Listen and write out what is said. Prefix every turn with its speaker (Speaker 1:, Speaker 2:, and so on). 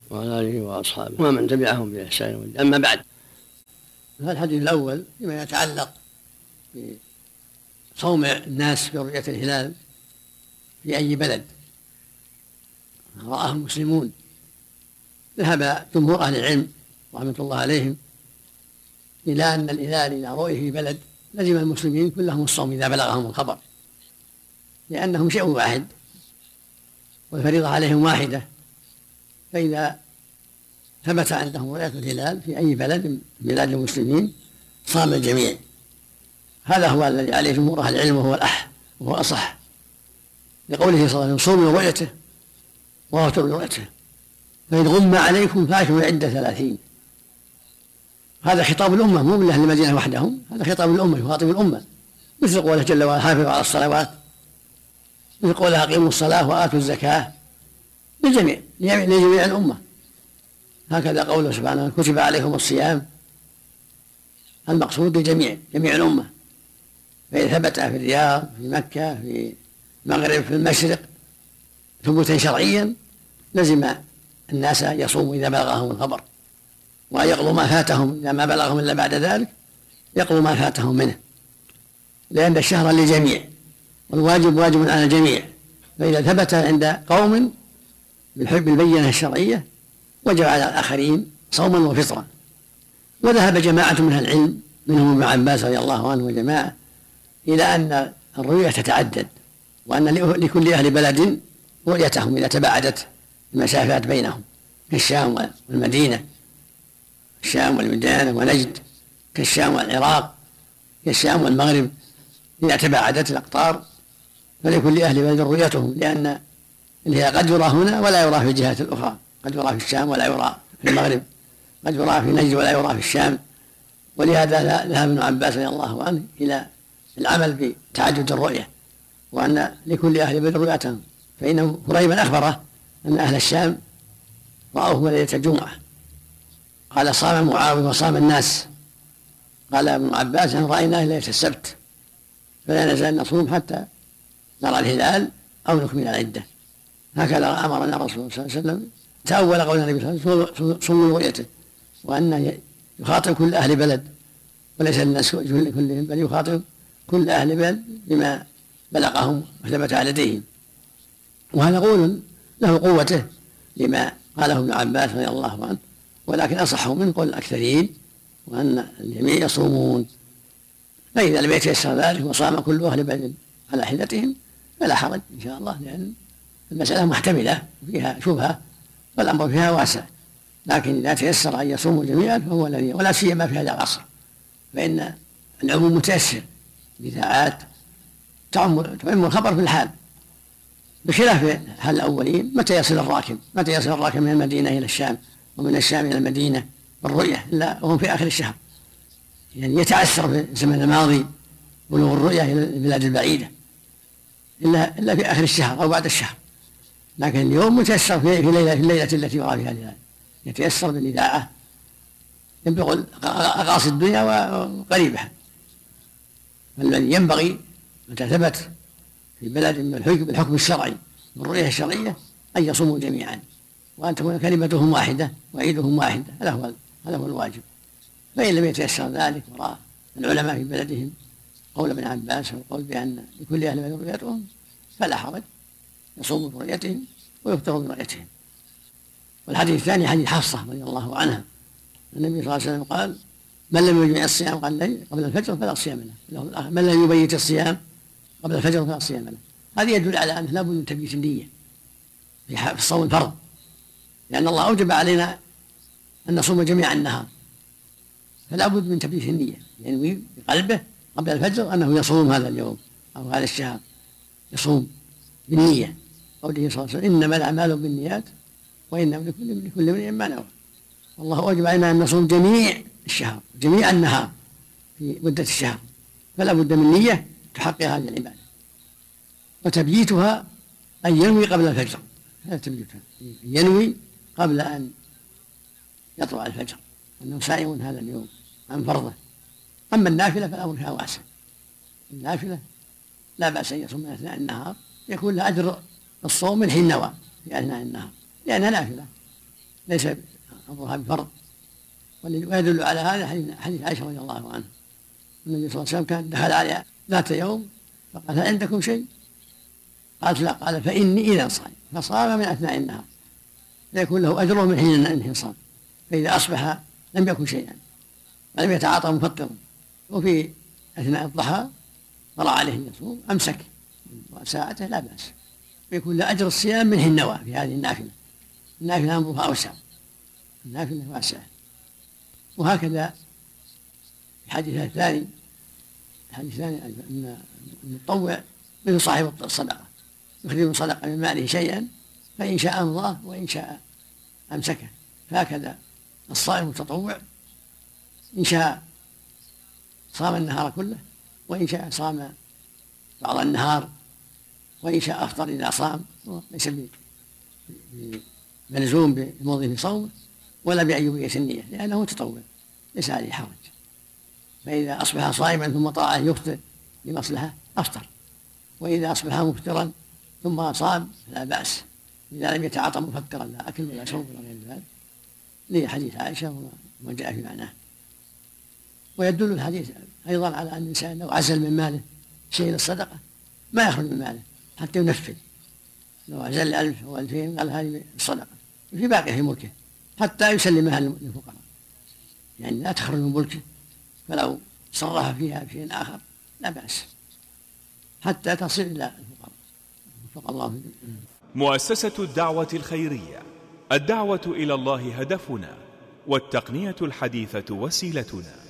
Speaker 1: وعلى آله وأصحابه ومن تبعهم بإحسان. أما بعد،
Speaker 2: هذا الحديث الأول فيما يتعلق بصوم الناس برؤية الهلال في أي بلد رآه المسلمون. ذهب جمهور أهل العلم رحمة الله عليهم إلى أن الهلال إذا رؤي في بلد لزم المسلمين كلهم الصوم إذا بلغهم الخبر، لأنهم شيء واحد والفريضة عليهم واحدة. فإذا ثبت عندهم رؤية الهلال في أي بلد من بلاد المسلمين صام الجميع. هذا هو الذي عليه جمهور أهل العلم وهو الأح وهو أصح، لقوله صلى الله عليه وسلم: صوموا رؤيته وافطروا برؤيته، فإن غم عليكم فأكملوا العدة 30. هذا خطاب الأمة مو من أهل المدينة وحدهم، هذا خطاب الأمة يخاطب الأمة، مثل قوله جل وعلا: حافظوا على الصلوات، مثل قوله: أقيموا الصلاة وآتوا الزكاة، للجميع لجميع الأمة. هكذا قوله سبحانه: كتب عليكم الصيام، المقصود لجميع الأمة. فإذا ثبت في الرياض، في مكة، في المغرب، في المشرق ثبوتا شرعيا لزم الناس يصوموا إذا بلغهم الخبر، ويقضوا ما فاتهم إذا ما بلغهم إلا بعد ذلك يقضوا ما فاتهم منه، لأن الشهر للجميع والواجب واجب على الجميع. فإذا ثبت عند قوم بالبينة الشرعية وجب على الآخرين صوما وفطرا. وذهب جماعة من العلم منهم ابن عباس رضي الله عنه وجماعة إلى أن الرؤية تتعدد، وأن لكل أهل بلد رؤيتهم إذا تباعدت المسافات بينهم، كالشام والمدينة، الشام والمدينة ونجد، كالشام والعراق، كالشام والمغرب، إذا تباعدت الأقطار فلكل أهل بلد رؤيتهم، لأن اللي قد يرى هنا ولا يرى في الجهات الأخرى، قد يرى في الشام ولا يرى في المغرب، قد يرى في نجد ولا يرى في الشام. ولهذا ذهب ابن عباس رضي الله عنه إلى العمل بتعدد الرؤية، وأن لكل أهل بلد رؤيتهم، فإنه قريبا أخبره أن أهل الشام رأوه ليلة الجمعة، قال: صام معاوية وصام الناس. قال ابن عباس: رأيناه ليلة السبت، فلا نزال نصوم حتى نرى الهلال أو نكمل العدة. هكذا أمرنا الرسول صلى الله عليه وسلم. تأول قول النبي صلى الله عليه وسلم: صوموا رؤيته، وأن يخاطب كل أهل بلد وليس الناس كلهم، بل يخاطب كل أهل بلد بما بلغهم وثبت على لديهم. وهذا قول له قوته لما قاله ابن عباس رضي الله عنه، ولكن أصح من قول الأكثرين، وأن الجميع يصومون. فإذا لم يتيسر ذلك وصام كل أهل بلد على حدتهم فلا حرج إن شاء الله، لأن المسألة محتملة فيها شبهة والأمر فيها واسع. لكن إذا تيسر أن يصوموا جميعا فهو الذي، ولا سيما في هذا العصر، فإن العموم متيسر، الإذاعات تعم الخبر في الحال، بخلاف حال الأولين. متى يصل الراكب من المدينة إلى الشام ومن الشام إلى المدينة بالرؤية إلا وهم في آخر الشهر، يعني يتعسر في الزمن الماضي بلوغ الرؤية إلى البلاد البعيدة إلا في آخر الشهر أو بعد الشهر. لكن اليوم متيسر في الليلة التي يرى فيها الهلال، يتيسر بالإذاعة يبلغ أقاصي الدنيا وقريبها. فالذي ينبغي متى ثبت في بلد بالحكم الشرعي والرؤية الشرعية أن يصوموا جميعا، وأن تكون كلمتهم واحدة وعيدهم واحدة. هذا هو الواجب. فإن لم يتيسر ذلك ورأى العلماء في بلدهم قول ابن عباس والقول بأن لكل أهل بلد رؤيتهم فلا حرج، يصوموا برؤيتهم ويفطروا برؤيتهم. والحديث الثاني حديث حفصة رضي الله عنها، النبي صلى الله عليه وسلم قال: من لم يجمع الصيام قبل الفجر فلا صيام له، من لم يبيت الصيام قبل الفجر فلا صيام له. هذا يدل على أنه لا بد من تبييت النية في الصوم الفرض، لأن الله أوجب علينا أن نصوم جميع النهار، فلا بد من تبييت النية، ينوي بقلبه قبل الفجر أنه يصوم هذا اليوم أو هذا الشهر، يصوم بالنية. قوله صلى الله عليه وسلم: إنما الأعمال بالنيات وإنما لكل امرئ ما نوى. والله أوجب علينا أن نصوم جميع الشهر جميع النهار في مدة الشهر، فلا بد من نية تحقق هذه العبادة. وتبييتها أن ينوي قبل الفجر، هذا تبييتها، ينوي قبل أن يطلع الفجر أنه صائم هذا اليوم عن فرضه. أما النافلة فالأمر فيها واسع، النافلة لا بأس أن يصوم من أثناء النهار، يكون له أجر الصوم من حين نوى في أثناء النهار لأنها نافلة. ليس أمرها بفرض. ويدل على هذا حديث عائشة رضي الله عنها، النبي صلى الله عليه وسلم كان دخل عليها ذات يوم فقال: هل عندكم شيء؟ قالت: لا. قال: فإني إذا صائم، فصام من أثناء النهار فيكون له أجره من حين أنه صام، فإذا أصبح لم يكن شيئا ولم يتعاطى مفطرا، وفي أثناء الضحى طلع عليه أن يصوم أمسك وساعته لا بأس، ويكون له أجر الصيام من حين نوى في هذه النافلة. النافلة أمرها أوسع، النافلة واسعة. وهكذا الحديث الثاني أن المتطوع مثل صاحب الصدقة، يخرج من صدقة من ماله شيئا فإن شاء أمضاه وإن شاء أمسكه. فهكذا الصائم المتطوع إن شاء صام النهار كله، وإن شاء صام بعض النهار، وإن شاء أفطر إذا صام، ليس بملزوم بموظف صومه ولا بأيوبية النية، لأنه متطوع ليس عليه حرج. فإذا أصبح صائما ثم طاع أن يفطر لمصلحة أفطر، وإذا أصبح مفطرا ثم صام لا بأس إذا لم يتعاطى مفطرا لا أكل ولا شرب ولا غير ذلك، لحديث عائشة وما جاء في معناه. ويدل الحديث أيضا على أن الإنسان لو عزل من ماله شيء للصدقة ما يخرج من ماله حتى ينفذ. لو عزل 1000 أو 2000 قال هذه الصدقة في باقي في ملكه حتى يسلمها للفقراء، يعني لا تخرج من ملكه، فلو صرف فيها بشيء آخر لا بأس حتى تصل إلى الفقراء. وفق الله في
Speaker 3: مؤسسة الدعوة الخيرية. الدعوة إلى الله هدفنا، والتقنية الحديثة وسيلتنا.